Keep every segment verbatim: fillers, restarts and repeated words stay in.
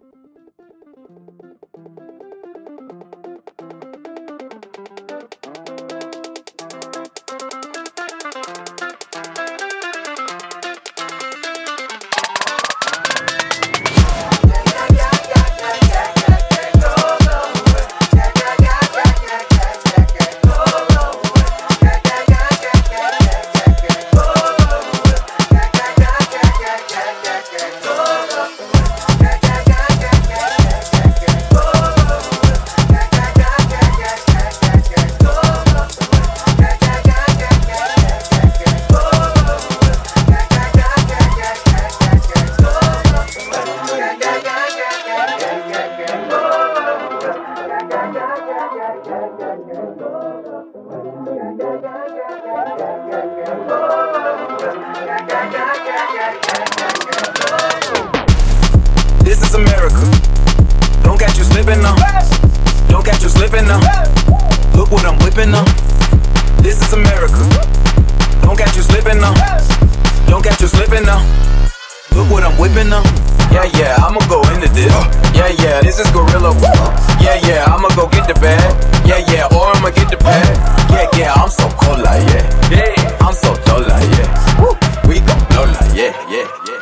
This is America. Don't catch you slipping now. Don't catch you slipping now. Look what I'm whipping now. This is America. Don't catch you slipping now. Don't catch you slipping now. Look what I'm whipping now. Yeah, yeah, I'ma go into this. Yeah, yeah, this is Gorilla. Yeah, yeah, I'ma go get the bag. Yeah, yeah, or I'ma get the pad. Yeah, yeah, I'm so cold like yeah. Yeah, I'm so dull like yeah. Woo. We gon' blow like yeah, yeah, yeah.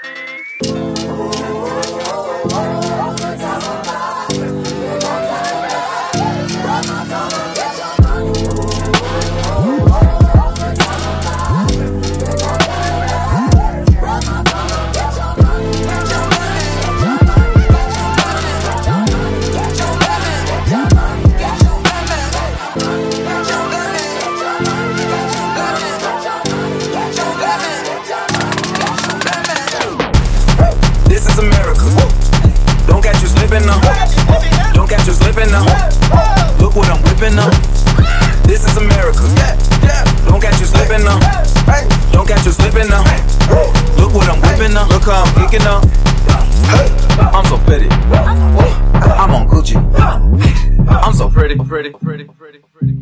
This is America. Don't catch you slipping now. Don't catch you slipping now. Look what I'm whipping now. This is America. Don't catch you slipping now. Don't catch you slipping now. Look what I'm whipping now. Look how I'm kicking up. I'm so pretty. I'm on Gucci. I'm so pretty, pretty, pretty, pretty, pretty.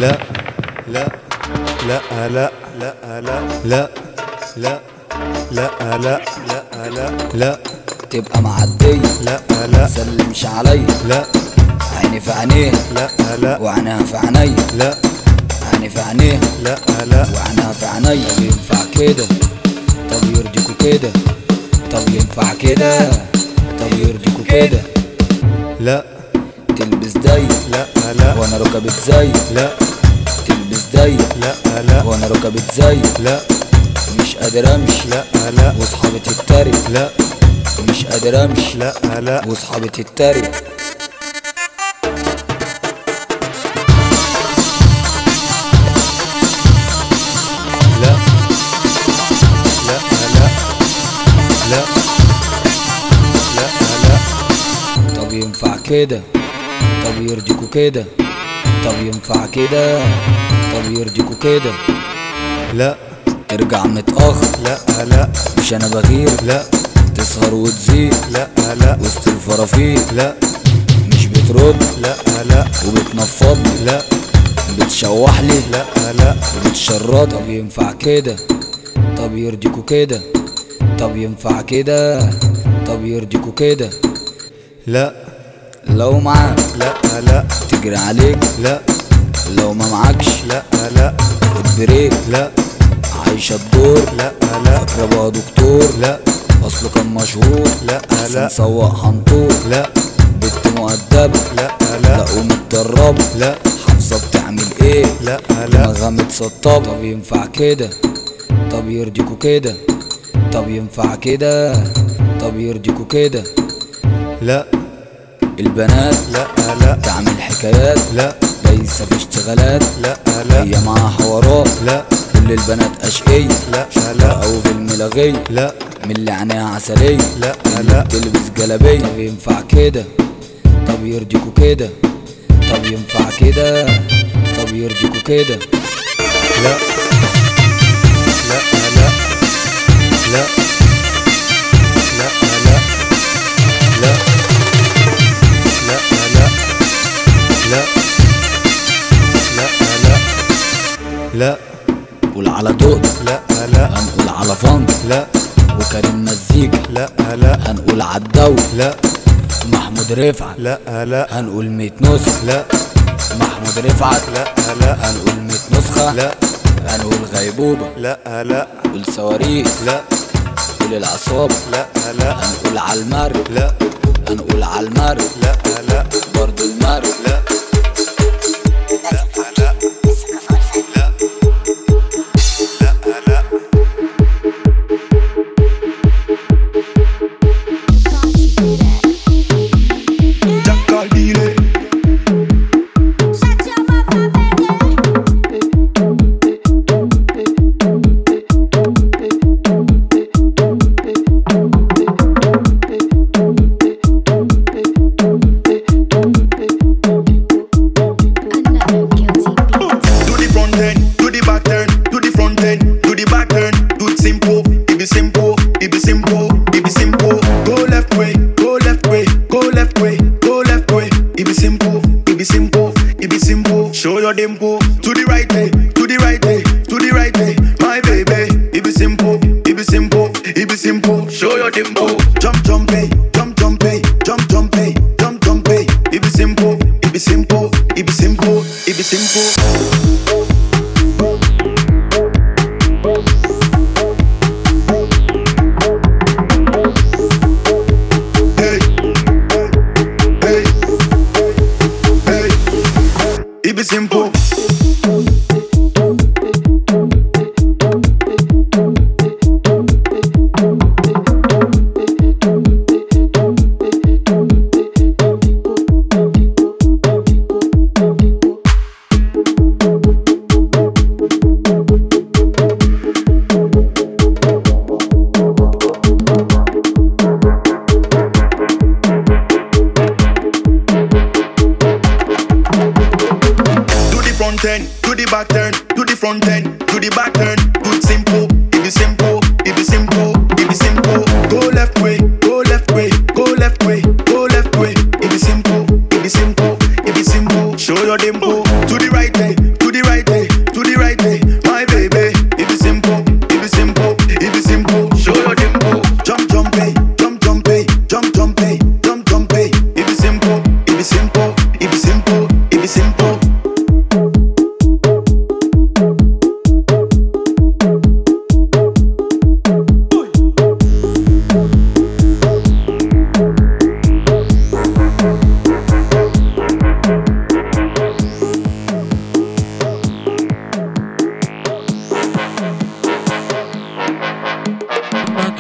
لا لا لا لا لا لا لا لا لا لا لا لا لا تبقى معدية لا لا سلمش عليا لا عيني في عينيه لا لا وعينها في عينيا لا عيني في عينيه لا لا وعينها في عينيا. طب ينفع كده؟ طب يرضيكوا كده؟ طب ينفع كده؟ طب يرضيكوا كده؟ لا تلبس ضيق لا لا وانا ركبت زي لا تلبس ضيق لا لا وانا ركبت زي لا مش قادر امشي لا لا واصحابي تتريق لا مش قادر امشي لا لا واصحابي تتريق. لا لا لا لا لا لا طب ينفع كده؟ طب يرضيكوا كده؟ طب ينفع كده؟ طب يرضيكوا كده؟ لا ترجع متأخر لا لا مش انا بغير لا تسهر وتزيد لا لا وسط الفرافير لا مش بترد لا لا وبتنفضلي لا بتشوحلي لا لا وبتشرط. طب ينفع كده؟ طب يرضيكوا كده؟ طب ينفع كده؟ طب يرضيكوا كده؟ لا لو معاك لا لا تجري عليك، لا لو ما معكش لا لا خد بريك. لا عايشة الدور لا لا فاكرة بقى دكتور لا اصله كان مشهور لا احسن لا سواق حنطور. لا بنت مؤدبة لا لا لا ومتدربة لا حافظة بتعمل ايه لا لا دماغها متسطبة. طب ينفع كده؟ طب يرضيكوا كده؟ طب ينفع كده؟ طب يرضيكوا كده؟ لا البنات لا لا تعمل حكايات لا دايسة في اشتغالات لا لا هي معاها حوارات لا كل البنات اشقية لا لا او في الملاغية لا من اللي عينيها عسلية لا اللي لا بتلبس جلابية. طب ينفع كده؟ طب يرضيكوا كده؟ طب ينفع كده؟ طب يرضيكوا كده؟ لا لا لا لا لا لا لا لا لا لا لا لا لا قول على دود لا لا هنقول على فن لا وكريم مزيكا لا لا هنقول عالدولة لا محمود رفعت لا لا هنقول مية نسخة لا محمود رفعت لا لا هنقول مية نسخة لا هنقول غيبوبة لا لا قول صواريخ لا قول العصابة لا لا هنقول عالمرج لا هنقول عالمرج لا لا برضو المرج. لا لا لا لا لا لا dimple to the right way, to the right way, to the right way, my baby. It be simple, it be simple, it be simple. Show your dimple. Jump, jump, hey, jump, jump, hey, jump, jump, hey, jump, jump, hey. It be simple, it be simple, it be simple, it be simple. Hey, hey, hey. It be simple. Turn to the back turn, to the front turn, to the back turn. Do it simple, it be simple, it be simple, it be simple. Go left way, go left way, go left way, go left way. It be simple, it be simple, it be simple. Show your dimple. To the right way, to the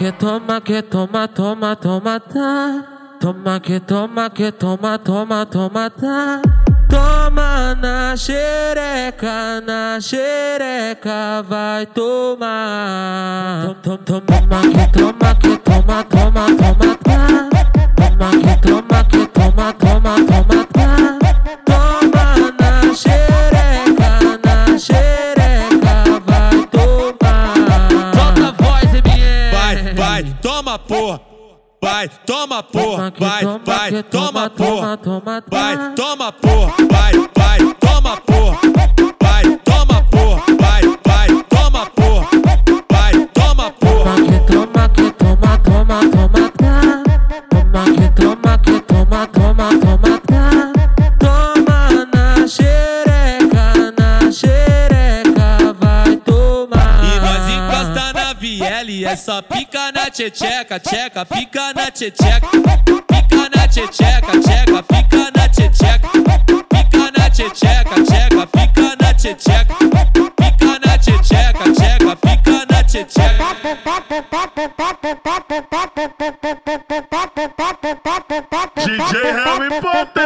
que toma, que toma, toma, toma, tá. Toma que toma, que toma, toma, toma, tá. Toma na xereca, na xereca, vai tomar. Toma que toma, que toma, toma, toma, tá. Toma que toma, que toma, toma, toma, tá. Toma na xereca, na xereca, vai tomar. Solta a voz, M M. Vai, vai, toma porra. Vai, toma porra, vai, vai, toma porra, vai, toma porra, vai, vai, toma porra, vai, toma porra, vai, vai, toma porra, vai, toma porra. Toma que toma, que toma, toma, toma, tá. Toma que toma, que toma, toma, toma, tá. Toma na xereca, na xereca, vai tomar. E nós encosta na Viele, é só pica na tcheca, tcheca, pica na tcheca, pica na tcheca, tcheca, pica na tcheca, pica na tcheca, tcheca, pica na tcheca, pica na tcheca, tcheca, pica na tcheca. D J Harry Potter.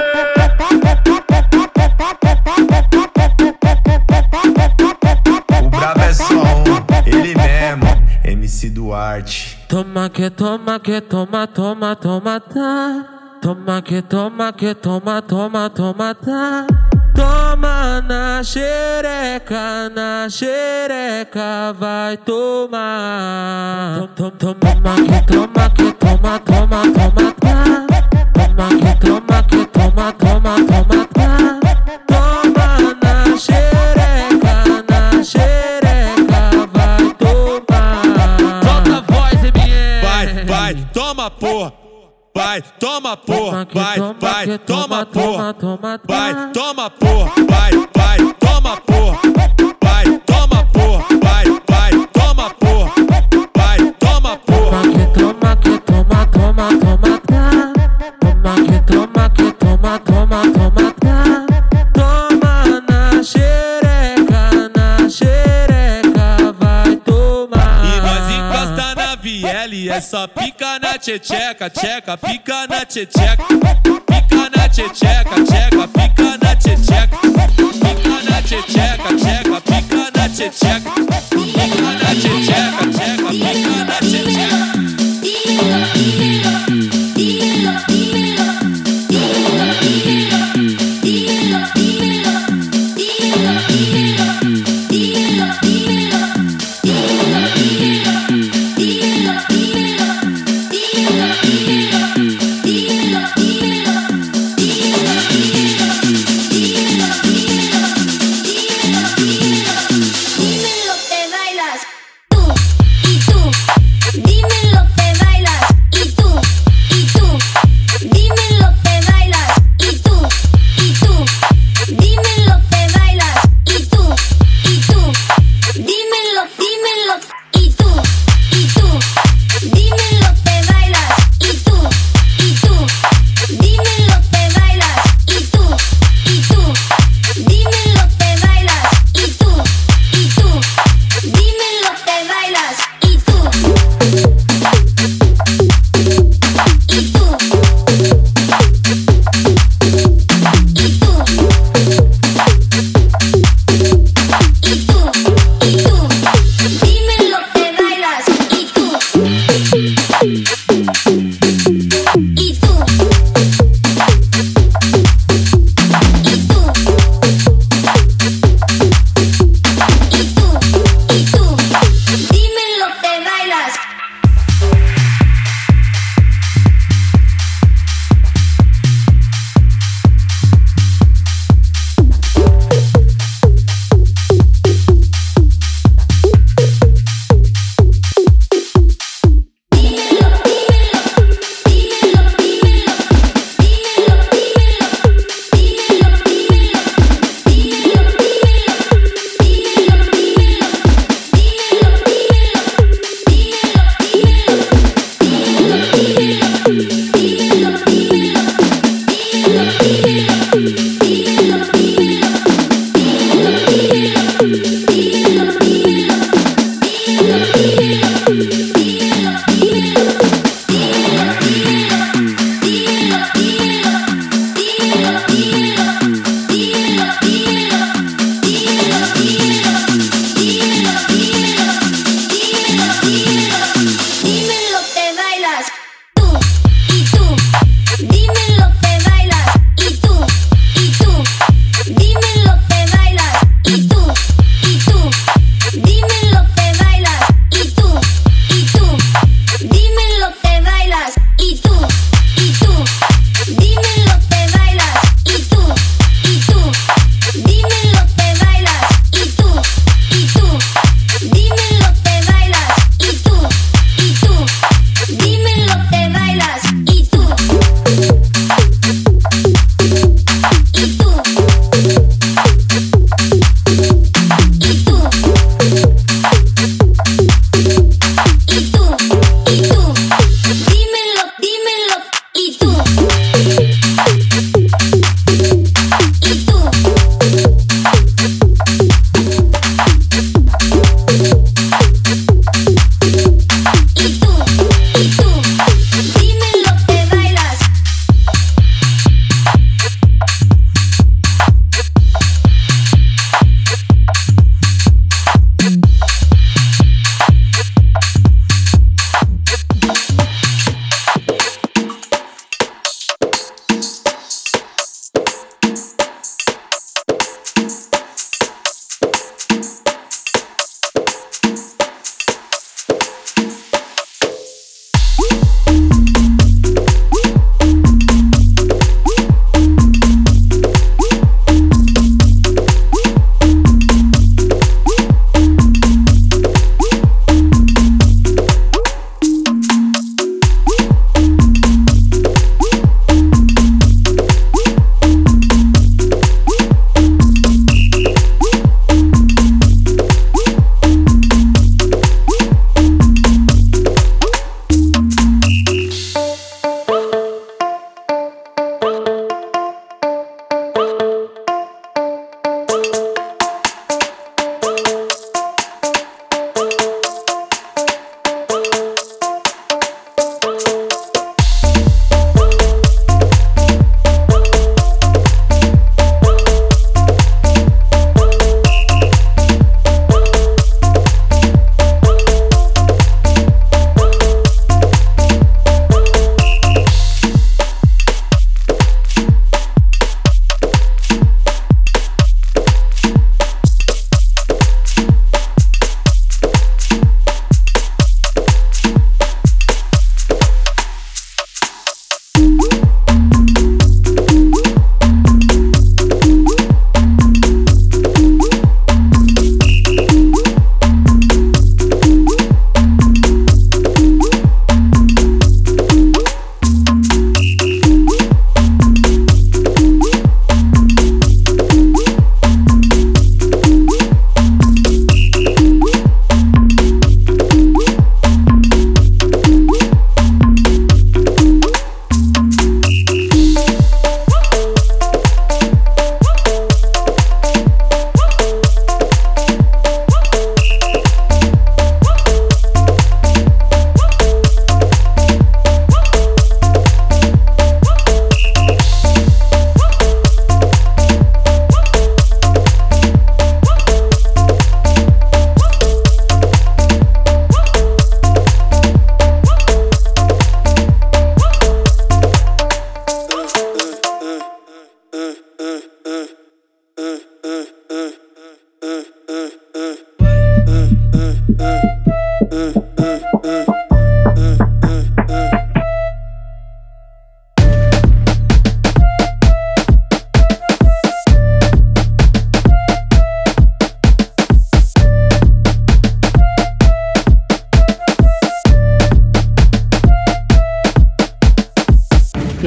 O brabo é só um, ele mesmo, M C Duarte. Toma que toma, que toma, toma, toma, tá. Toma que toma, que toma, toma, toma, tá. Toma na xereca, na xereca, vai tomar. Toma que toma, que toma, toma, toma, tá. Toma que toma, que toma, toma, toma, tá. Toma na xereca, na xereca, vai tomar. Solta a voz, M M. Vai, vai, toma porra. Vai, toma porra, vai, vai, toma porra, vai, toma porra, vai, vai, toma porra, vai, toma porra, vai, vai, toma porra, vai, toma porra. Toma que toma, que toma, toma, toma, tá. Toma que toma, que toma, toma, toma, tá. Toma na xereca, na xereca, vai tomar. E nós encosta na Viele, é só pica na tcheca, tcheca, pica na tcheca, pica na tcheca, tcheca, pica na tcheca, pica na tcheca, tcheca, pica na tcheca, pica na tcheca, tcheca, pica na tcheca. Dímelo, te baila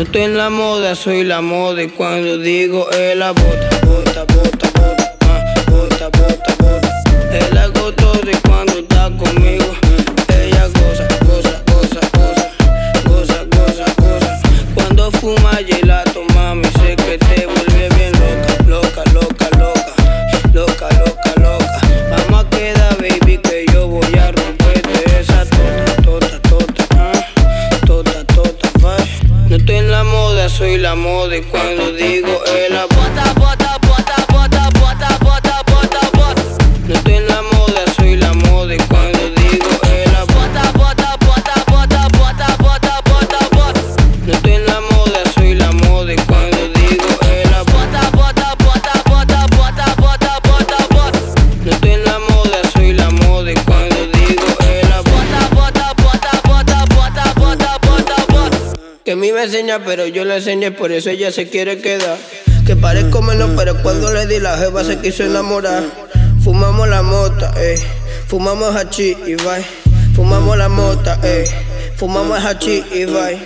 estoy en la moda, soy la moda. Y cuando digo es la bota, bota, bota, bota, ah, bota, bota, bota. Él hago todo y cuando está conmigo ella goza, goza, goza, goza, goza, goza, goza. Cuando fuma gelato, mami, sé que te vuelve bien loca, loca, loca, loca, loca, loca, loca. Vamos a quedar, baby, que yo voy a romperte esa tota, tota, tota, ah, tota, tota, bye. No estoy en la moda, soy la moda. Y cuando digo es la bota, bota, bota, bota, bota, bota, bota, bota. No estoy en la moda, soy la moda. Y cuando digo es la bota, bota, bota, bota, bota, bota, bota, bota. No estoy en la moda, soy la moda. Y cuando digo es la bota, bota, bota, bota, bota, bota, bota, bota. No estoy en la moda, soy la moda. Y cuando digo es la bota, bota, bota, bota, bota, bota, bota, bota. Que a mí me enseña, pero yo le enseñé, por eso ella se quiere quedar. Que parezco menos, pero cuando le di la jeva se quiso enamorar. Fumamos la mota, ey, fumamos hachís y bye. Fumamos la mota, ey, fumamos hachís y bye.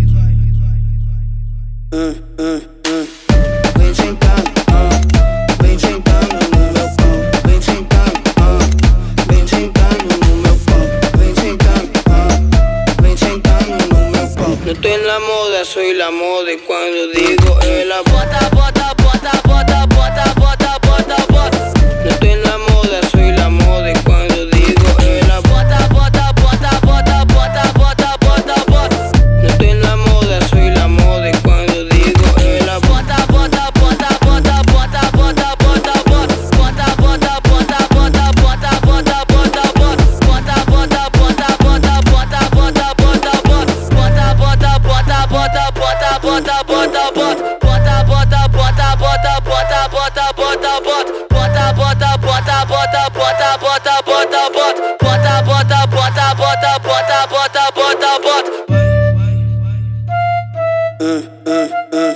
Uh, uh, uh. Vem sentando, uh. Vem sentando no meu pau. Vem sentando, uh. Vem sentando no meu pau. Vem sentando, uh. Vem sentando no meu pau. No estoy en la moda, soy la moda. Y cuando digo es la bota, bota, bota, bota, bota, bota, bota, bota. No estoy en la moda, soy la moda. Y cuando digo es la bota, bota, bota, bota, bota, bota, bota, bota. No estoy en la moda, soy la moda. Y cuando digo es la bota, bota, bota, bota, bota, bota, bota, bota. Bota, bota, bota, bota, bota, bota, bota, bota. Bota, bota, bota, bota, bota, bota, bota, bota. Bota, bota, bota, bota, bota, bota, bota, bota. Bota, bota, bota, bota, bota, bota, bota, bota. Bota, bota, bota, bota, bota, bota, bota, bota. Bota, bota, bota, bota, bota, bota, bota, bota. Uh, uh, uh.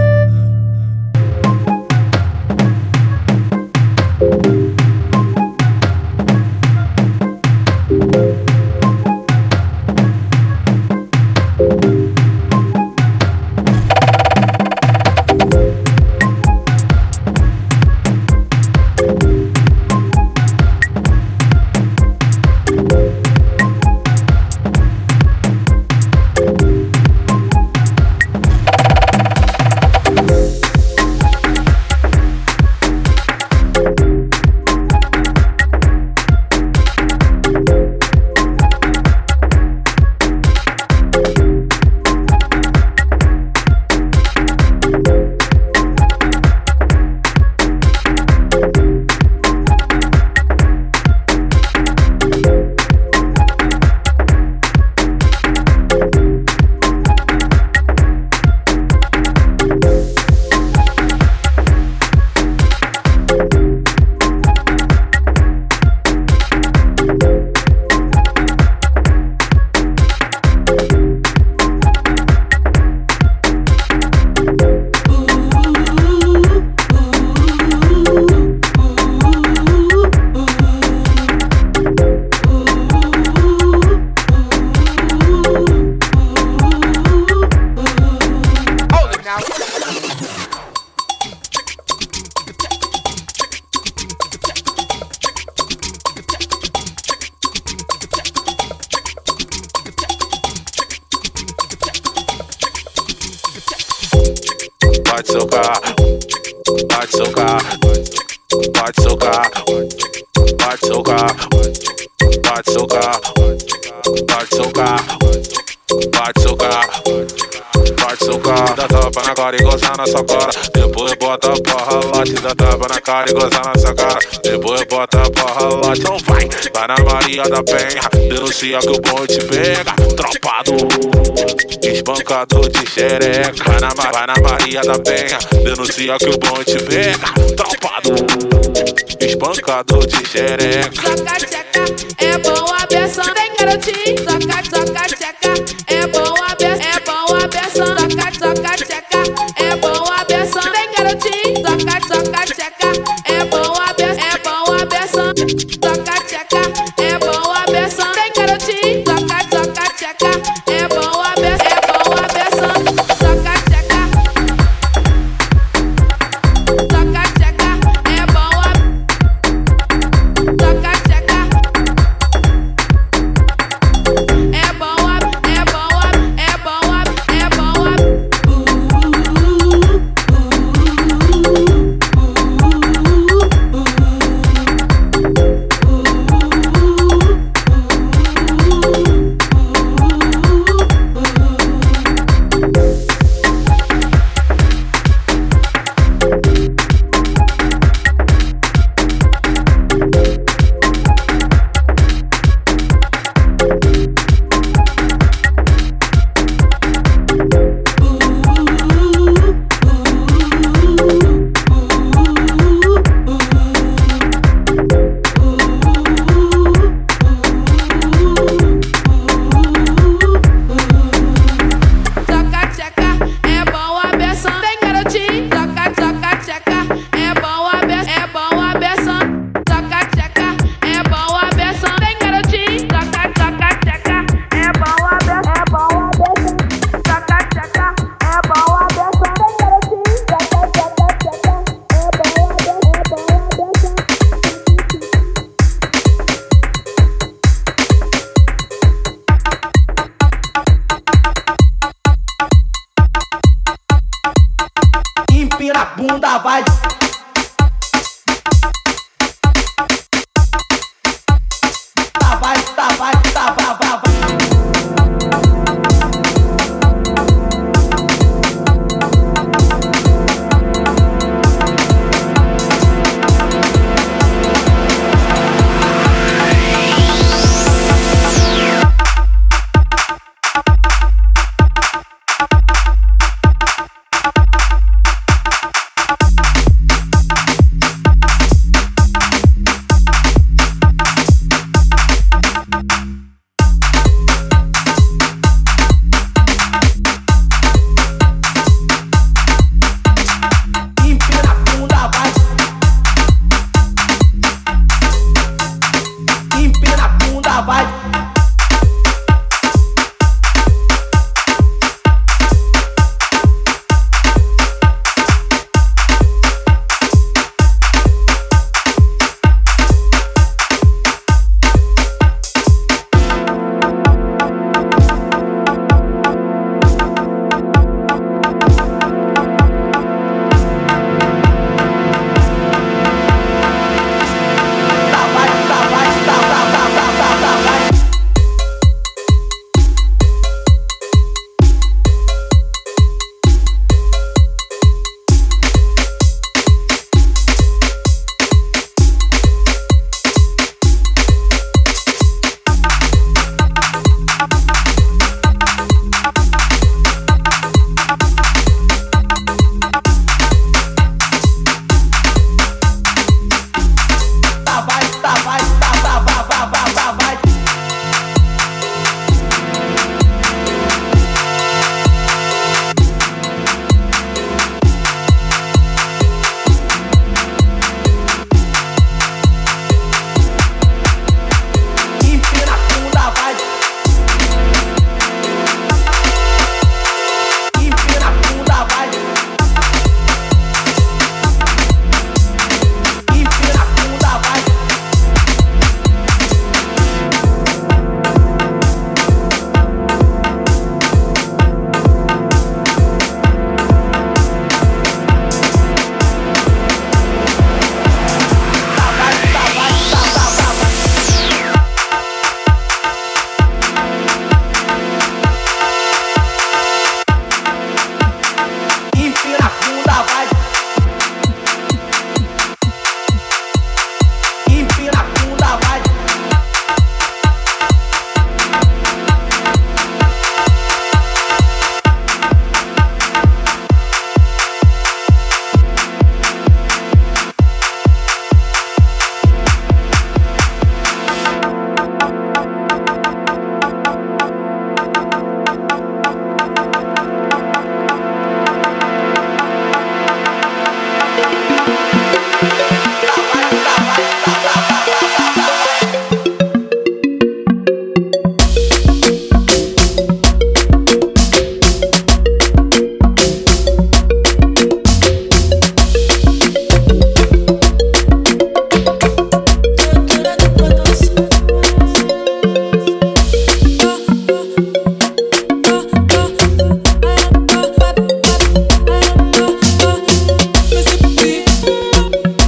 Pode socar, pode socar, pode socar, pode socar, pode socar, pode socar, pode socar, pode socar. Dá tapa na cara e goza na sua cara. Depois bota a porra lote. Dá tapa na cara e goza na sua cara. Depois bota a porra lote. Então vai, vai na Maria da Penha. Denuncia que o bonde te pega. Tropado, espancador de xereca. Vai na, vai na Maria da Penha. Denuncia que o bonde te pega. Tropado, espancador de xereca. Soca, tcheca, é bom a beção. Tem garotinho. Soca, soca, tcheca, é bom a beção. É bom a beção. Soca, soca, tcheca, é bom a beção. Tem garotinho. Soca, soca, tcheca, é bom a beção. É bom a beção. Soca, tcheca, é bom a beção. Tem garotinho. Soca, soca, tcheca, é bom a beção. É bom a beção. Soca, bunda vai. Tá vai, tá vai, tá vai, vai, vai.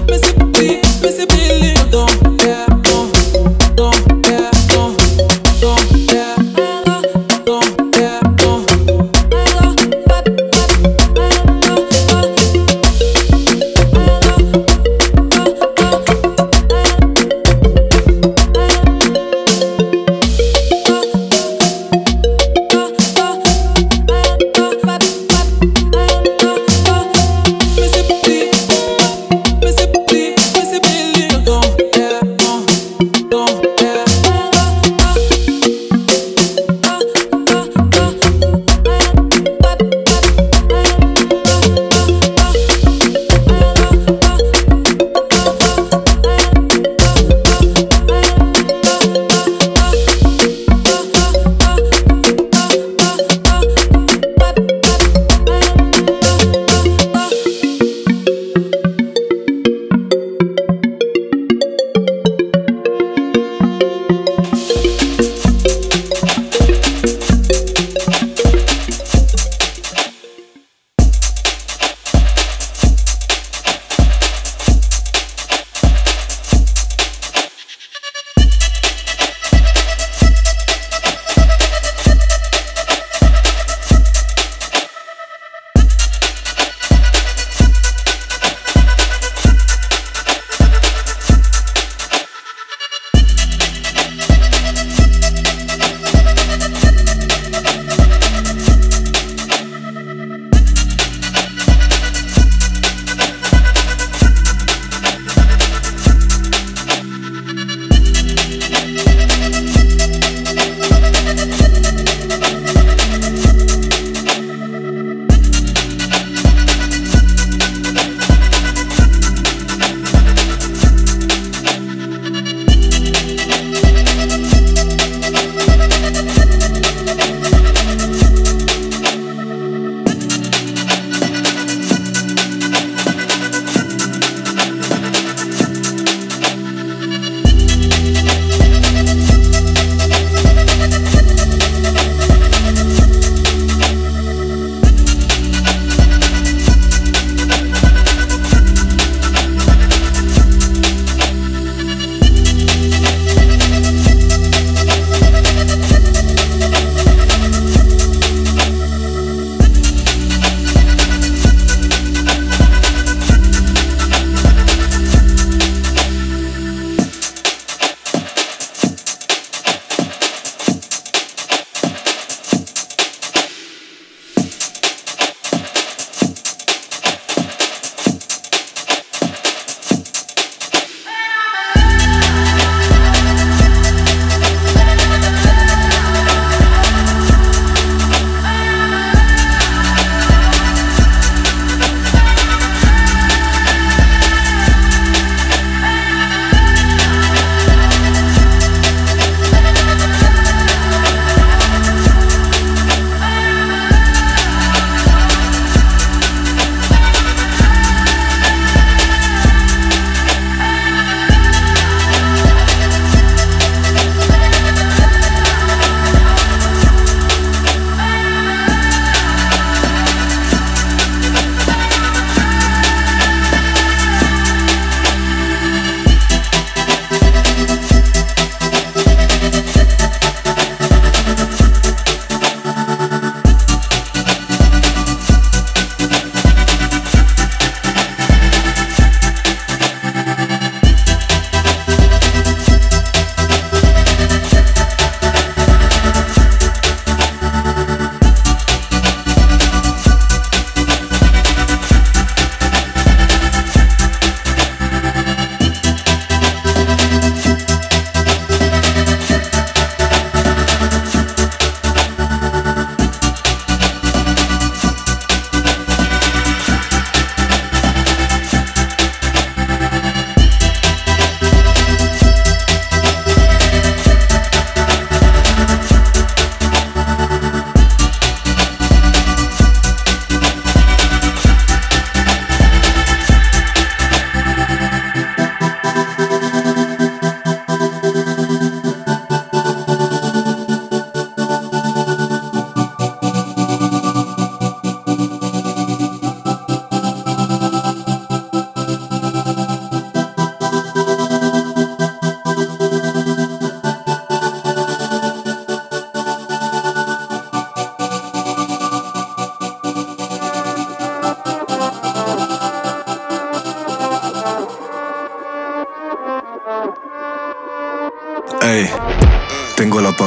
Don't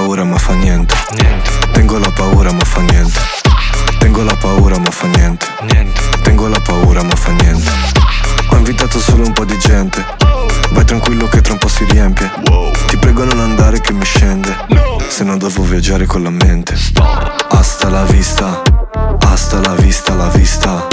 paura ma fa niente, niente. Tengo la paura ma fa niente. Tengo la paura ma fa niente, niente. Tengo la paura ma fa niente. Ho invitato solo un po' di gente. Vai tranquillo che tra un po' si riempie. Ti prego non andare che mi scende, se no devo viaggiare con la mente. Hasta la vista, hasta la vista, la vista.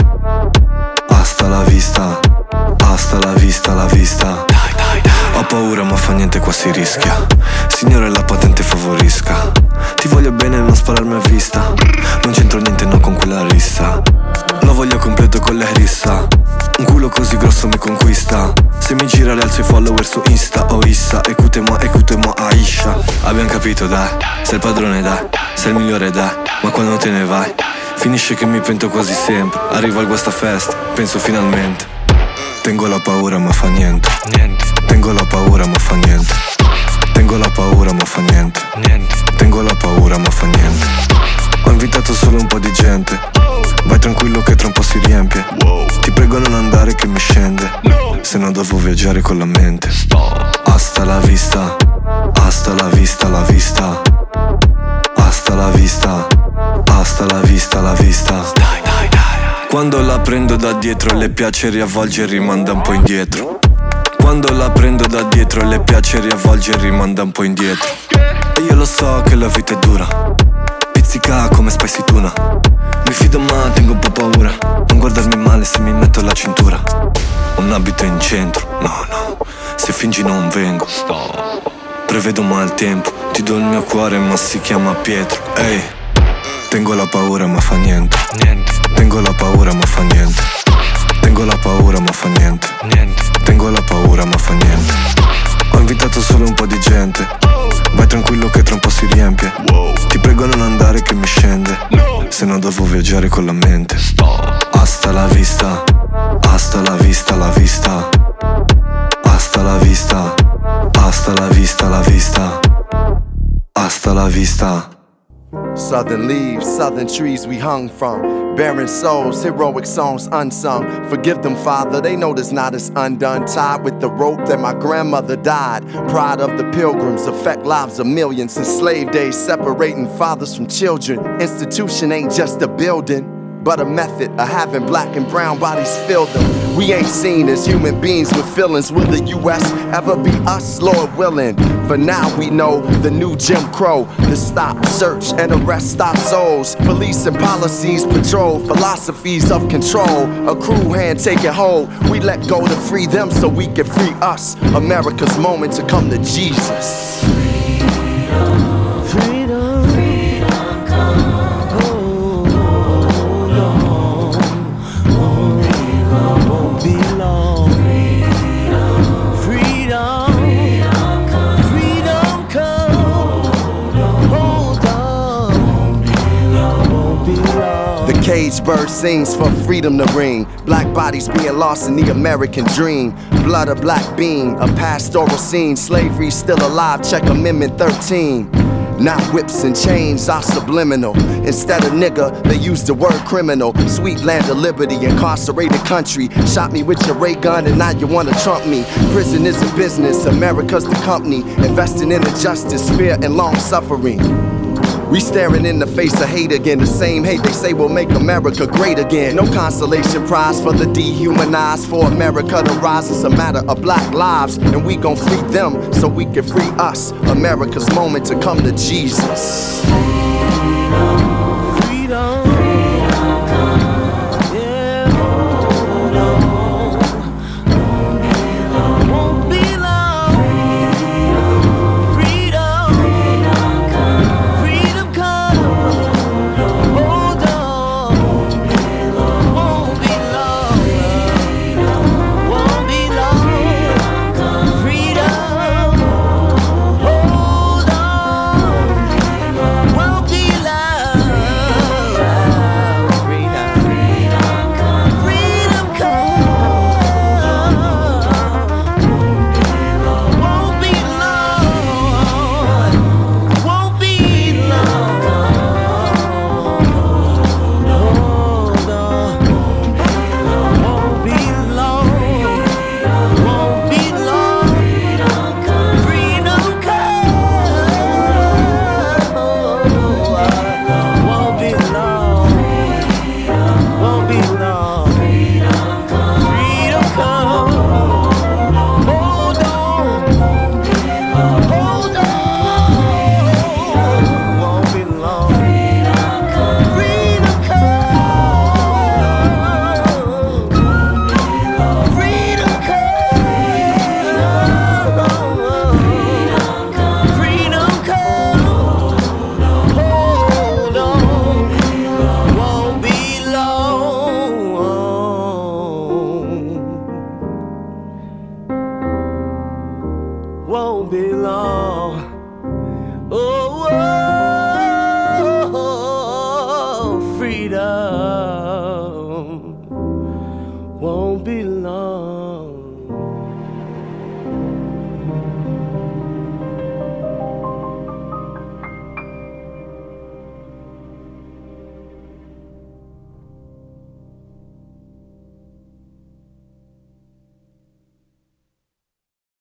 Hasta la vista, hasta la vista, la vista. Ho paura ma fa niente, qua si rischia. Signore la patente favorisca. Ti voglio bene non spararmi a vista. Non c'entro niente no con quella rissa. Lo voglio completo con la rissa. Un culo così grosso mi conquista. Se mi gira le alzo i follower su Insta o Issa. Écoutez-moi, écoutez-moi Aisha. Abbiamo capito dai, sei il padrone dai, sei il migliore dai. Ma quando te ne vai finisce che mi pento quasi sempre. Arrivo al Guasta Fest, penso finalmente. Tengo la paura ma fa niente, niente. Tengo la paura ma fa niente. Tengo la paura ma fa niente, niente. Tengo la paura ma fa niente. Ho invitato solo un po' di gente. Vai tranquillo che tra un po' si riempie. Ti prego non andare che mi scende, se no devo viaggiare con la mente. Hasta la vista, hasta la vista, la vista. Hasta la vista, hasta la vista, la vista. Quando la prendo da dietro le piace riavvolge e rimanda un po' indietro. Quando la prendo da dietro le piace riavvolge e rimanda un po' indietro. E io lo so che la vita è dura, pizzica come spicy tuna. Mi fido ma tengo un po' paura. Non guardarmi male se mi metto la cintura. Un abito in centro, no no. Se fingi non vengo. Prevedo maltempo. Ti do il mio cuore ma si chiama Pietro. Ehi, tengo la paura ma fa niente, niente. Tengo la paura ma fa niente. Tengo la paura ma fa niente, niente. Tengo la paura ma fa niente. Ho invitato solo un po' di gente. Vai tranquillo che tra un po' si riempie. Ti prego non andare che mi scende, se no devo viaggiare con la mente. Hasta la vista, hasta la vista, la vista. Hasta la vista, hasta la vista, la vista. Hasta la vista. Southern leaves, southern trees we hung from. Barren souls, heroic songs unsung. Forgive them, Father, they know this knot is undone. Tied with the rope that my grandmother died. Pride of the pilgrims, affect lives of millions. In slave days, separating fathers from children. Institution ain't just a building, but a method of having black and brown bodies fill them. We ain't seen as human beings with feelings. Will the U S ever be us, Lord willing? For now we know the new Jim Crow. The stop, search, and arrest our souls. Police and policies patrol philosophies of control. A crew hand taking hold. We let go to free them so we can free us. America's moment to come to Jesus. Freedom, freedom, freedom come. Caged bird sings for freedom to ring. Black bodies being lost in the American dream. Blood a black bean, a pastoral scene. Slavery still alive, check Amendment thirteen. Not whips and chains are subliminal. Instead of nigga, they use the word criminal. Sweet land of liberty, incarcerated country. Shot me with your ray gun and now you wanna trump me. Prison is a business, America's the company. Investing in injustice, fear and long suffering. We staring in the face of hate again. The same hate they say will make America great again. No consolation prize for the dehumanized. For America to rise, it's a matter of black lives. And we gon' free them so we can free us. America's moment to come to Jesus.